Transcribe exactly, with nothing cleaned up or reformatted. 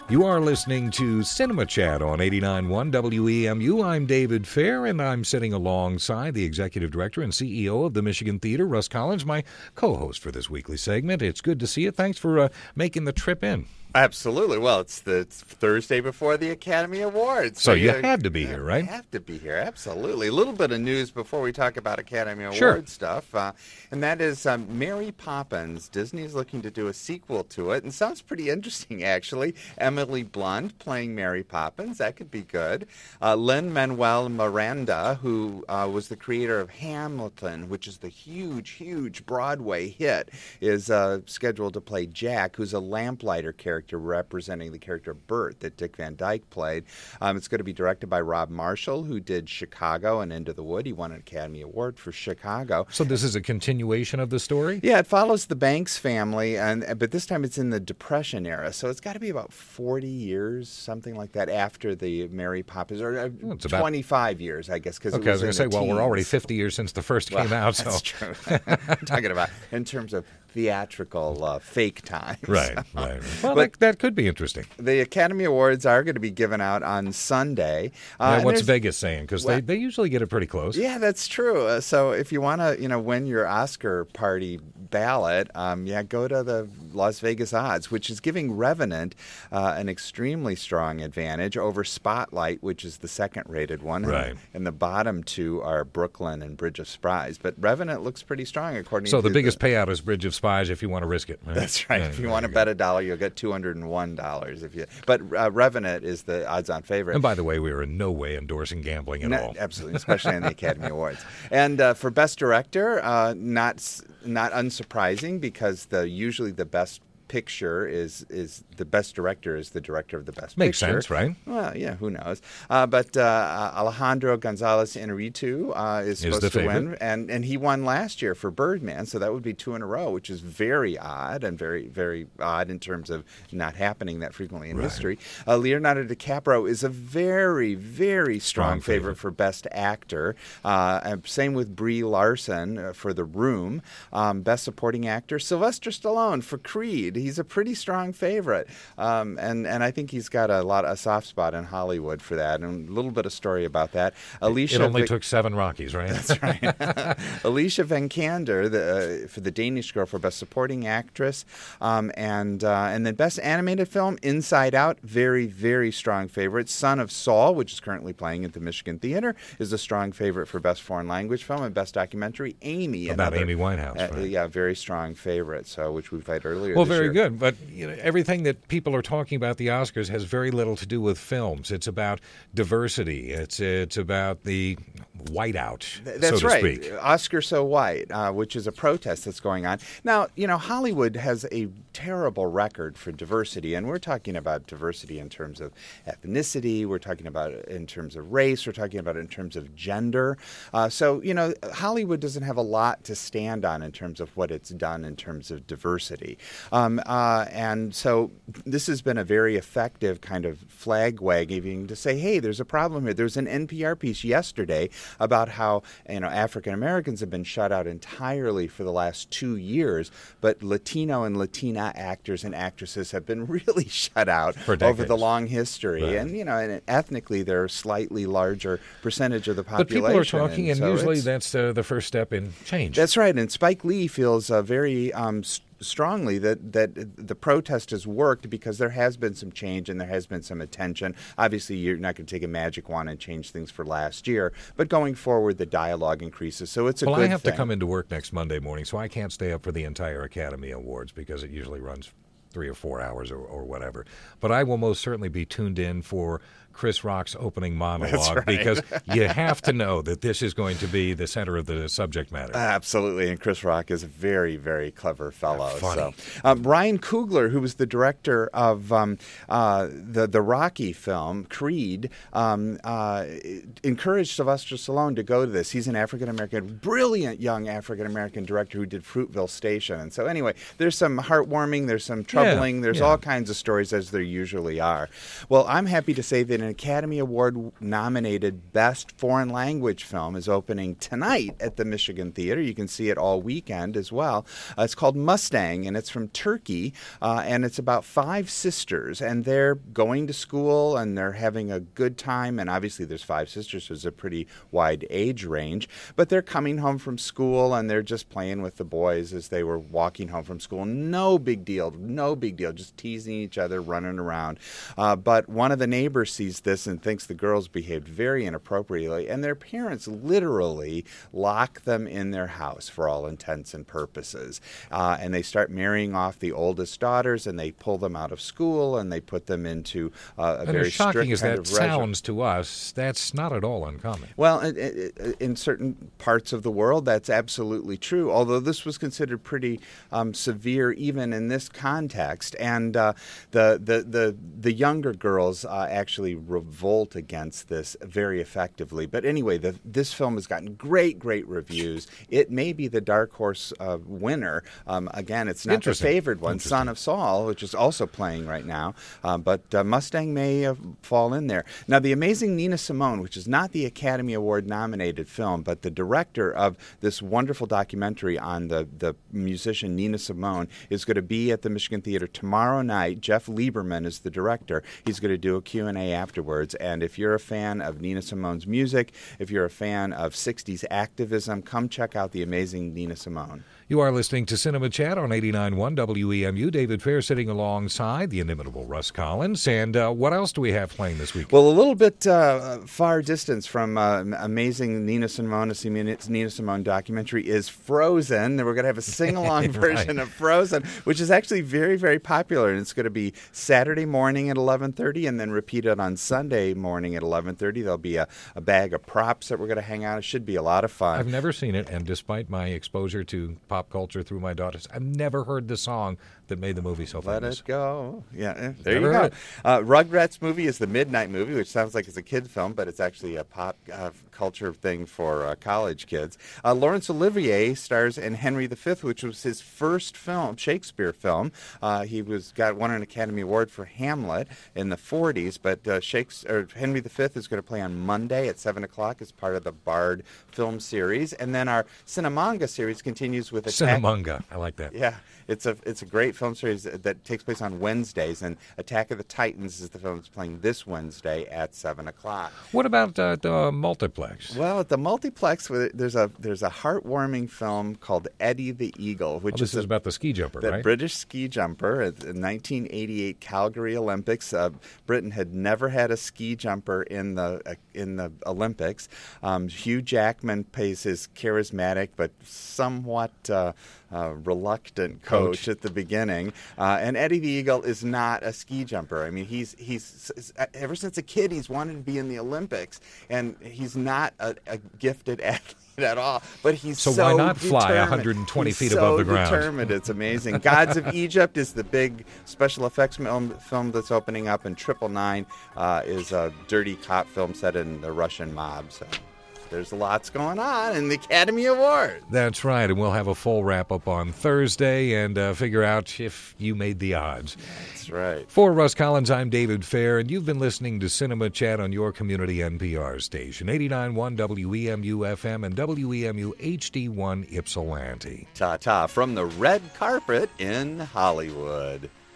You are listening to Cinema Chat on eighty-nine point one W E M U. I'm David Fair, and I'm sitting alongside the Executive Director and C E O of the Michigan Theater, Russ Collins, my co-host for this weekly segment. It's good to see you. Thanks for uh, making the trip in. Absolutely. Well, it's the it's Thursday before the Academy Awards. So, so you had to be here, right? I have to be here, absolutely. A little bit of news before we talk about Academy Award sure. stuff, uh, and that is um, Mary Poppins. Disney is looking to do a sequel to it, and sounds pretty interesting, actually. Emily Blunt playing Mary Poppins. That could be good. Uh, Lin-Manuel Miranda, who uh, was the creator of Hamilton, which is the huge, huge Broadway hit, is uh, scheduled to play Jack, who's a lamplighter character representing the character Bert that Dick Van Dyke played. Um, it's going to be directed by Rob Marshall, who did Chicago and Into the Wood. He won an Academy Award for Chicago. So this is a continuation of the story? Yeah, it follows the Banks family, and but this time it's in the Depression era. So it's got to be about forty years, something like that, after the Mary Poppins, or uh, well, about twenty-five years, I guess. Cause okay, it was I was going to say, teens. well, we're already fifty years since the first well, came out. So. That's true. I'm talking about in terms of theatrical uh, fake time. Right, right. Well, but that, that could be interesting. The Academy Awards are going to be given out on Sunday. Uh, yeah, what's Vegas saying? Because well, they, they usually get it pretty close. Yeah, that's true. Uh, so if you want to, you know, win your Oscar party ballot, um, yeah, go to the Las Vegas odds, which is giving Revenant uh, an extremely strong advantage over Spotlight, which is the second-rated one. Right. And, and the bottom two are Brooklyn and Bridge of Spies. But Revenant looks pretty strong according so to the biggest the, payout is Bridge of Spies if you want to risk it. Right? That's right. Yeah, if you want to bet a dollar, you'll get two hundred one dollars. If you, But uh, Revenant is the odds-on favorite. And by the way, we are in no way endorsing gambling at no, all. Absolutely, especially in the Academy Awards. And uh, for Best Director, uh, not not unsurprising because the usually the best picture is is the best director is the director of the best Makes picture. Makes sense, right? Well, yeah, who knows? Uh, but uh, Alejandro Gonzalez Inarritu uh, is supposed is to favorite. win, and and he won last year for Birdman, so that would be two in a row, which is very odd and very very odd in terms of not happening that frequently in right. history. Uh, Leonardo DiCaprio is a very very strong, strong favorite, favorite for Best Actor. Uh, and same with Brie Larson uh, for The Room. Um, Best Supporting Actor, Sylvester Stallone for Creed. He's a pretty strong favorite, um, and and I think he's got a lot a soft spot in Hollywood for that. And a little bit of story about that. Alicia it only Vic- took seven Rockies, right? That's right. Alicia Vikander the, uh, for The Danish Girl for Best Supporting Actress, um, and uh, and then Best Animated Film, Inside Out, very very strong favorite. Son of Saul, which is currently playing at the Michigan Theater, is a strong favorite for Best Foreign Language Film, and Best Documentary, Amy. About another, Amy Winehouse, uh, right? Yeah, very strong favorite. So which we played earlier. Well, this very year. good. But you know, everything that people are talking about the Oscars has very little to do with films. It's about diversity. It's it's about the whiteout, That's so to right. speak. Oscar So White, uh, which is a protest that's going on. Now, you know, Hollywood has a terrible record for diversity, and we're talking about diversity in terms of ethnicity, we're talking about it in terms of race, we're talking about it in terms of gender. Uh, so, you know, Hollywood doesn't have a lot to stand on in terms of what it's done in terms of diversity. Um, uh, and so this has been a very effective kind of flag wagging to say, hey, there's a problem here. There's an N P R piece yesterday about how, you know, African Americans have been shut out entirely for the last two years, but Latino and Latina actors and actresses have been really shut out over the long history. Right. And, you know, and ethnically they're a slightly larger percentage of the population. But people are talking, and, and so usually that's uh, the first step in change. That's right. And Spike Lee feels uh, very um, st- strongly that, that the protest has worked because there has been some change and there has been some attention. Obviously, you're not going to take a magic wand and change things for last year, but going forward, the dialogue increases. So it's a well, good I have thing. to come into work next Monday morning, so I can't stay up for the entire Academy Awards because it usually runs three or four hours or, or whatever. But I will most certainly be tuned in for Chris Rock's opening monologue right. because you have to know that this is going to be the center of the subject matter. Absolutely, and Chris Rock is a very, very clever fellow. Funny. So, um, Ryan Coogler, who was the director of um, uh, the the Rocky film Creed, um, uh, encouraged Sylvester Stallone to go to this. He's an African American, brilliant young African American director who did Fruitville Station. And so, anyway, there's some heartwarming, there's some troubling, yeah, there's yeah. all kinds of stories as there usually are. Well, I'm happy to say that in an Academy Award-nominated Best Foreign Language Film is opening tonight at the Michigan Theater. You can see it all weekend as well. Uh, it's called Mustang, and it's from Turkey, uh, and it's about five sisters, and they're going to school, and they're having a good time, and obviously there's five sisters, so there's a pretty wide age range, but they're coming home from school, and they're just playing with the boys as they were walking home from school. No big deal, no big deal, just teasing each other, running around. Uh, but one of the neighbors sees this and thinks the girls behaved very inappropriately, and their parents literally lock them in their house for all intents and purposes. Uh, and they start marrying off the oldest daughters, and they pull them out of school, and they put them into uh, a and very as shocking strict as kind that of regime. sounds to us, that's not at all uncommon. Well, in, in, in certain parts of the world, that's absolutely true, although this was considered pretty um, severe even in this context. And uh, the, the, the, the younger girls uh, actually revolt against this very effectively. But anyway, the, this film has gotten great, great reviews. It may be the dark horse uh, winner. Um, again, it's not the favored one, Son of Saul, which is also playing right now. Uh, but uh, Mustang may uh, fall in there. Now, The Amazing Nina Simone, which is not the Academy Award-nominated film, but the director of this wonderful documentary on the, the musician Nina Simone, is going to be at the Michigan Theater tomorrow night. Jeff Lieberman is the director. He's going to do a Q and A afterwards. And if you're a fan of Nina Simone's music, if you're a fan of sixties activism, come check out The Amazing Nina Simone. You are listening to Cinema Chat on eighty-nine point one W E M U. David Fair sitting alongside the inimitable Russ Collins. And uh, what else do we have playing this week? Well, a little bit uh, far distance from uh, Amazing Nina Simone, Nina Simone documentary is Frozen. We're going to have a sing-along right. version of Frozen, which is actually very, very popular. And it's going to be Saturday morning at eleven thirty and then repeated on Sunday morning at eleven thirty. There'll be a, a bag of props that we're going to hang out. It should be a lot of fun. I've never seen it, and despite my exposure to pop culture through my daughters, I've never heard the song that made the movie so Let famous. it go. Yeah, there Never you heard go. Uh, Rugrats movie is the Midnight Movie, which sounds like it's a kid film, but it's actually a pop uh, culture thing for uh, college kids. Uh, Laurence Olivier stars in Henry the Fifth, which was his first film, Shakespeare film. Uh, he was got won an Academy Award for Hamlet in the forties, but uh, Shakespeare, or Henry the Fifth is going to play on Monday at seven o'clock as part of the Bard film series. And then our Cinemanga series continues with Attack. Cinemanga. I like that. Yeah, it's a it's a great film series that takes place on Wednesdays, and Attack of the Titans is the film that's playing this Wednesday at seven o'clock. What about uh, the multiplex? Well, at the multiplex, there's a there's a heartwarming film called Eddie the Eagle, which oh, this is, is a, about the ski jumper, the right? British ski jumper at the nineteen eighty-eight Calgary Olympics. Uh, Britain had never had a ski jumper in the uh, in the Olympics. Um, Hugh Jackman plays his charismatic but somewhat uh, uh, reluctant coach, coach at the beginning, uh, and Eddie the Eagle is not a ski jumper. I mean, he's he's ever since a kid he's wanted to be in the Olympics, and he's not a, a gifted athlete at all, but he's so, so why not fly determined. one hundred twenty he's feet so above the ground? Determined. It's amazing. Gods of Egypt is the big special effects film, film that's opening up, and Triple Nine uh, is a dirty cop film set in the Russian mob. So there's lots going on in the Academy Awards. That's right, and we'll have a full wrap-up on Thursday and uh, figure out if you made the odds. That's right. For Russ Collins, I'm David Fair, and you've been listening to Cinema Chat on your community N P R station, eighty-nine point one W E M U F M and W E M U H D one Ypsilanti. Ta-ta from the red carpet in Hollywood.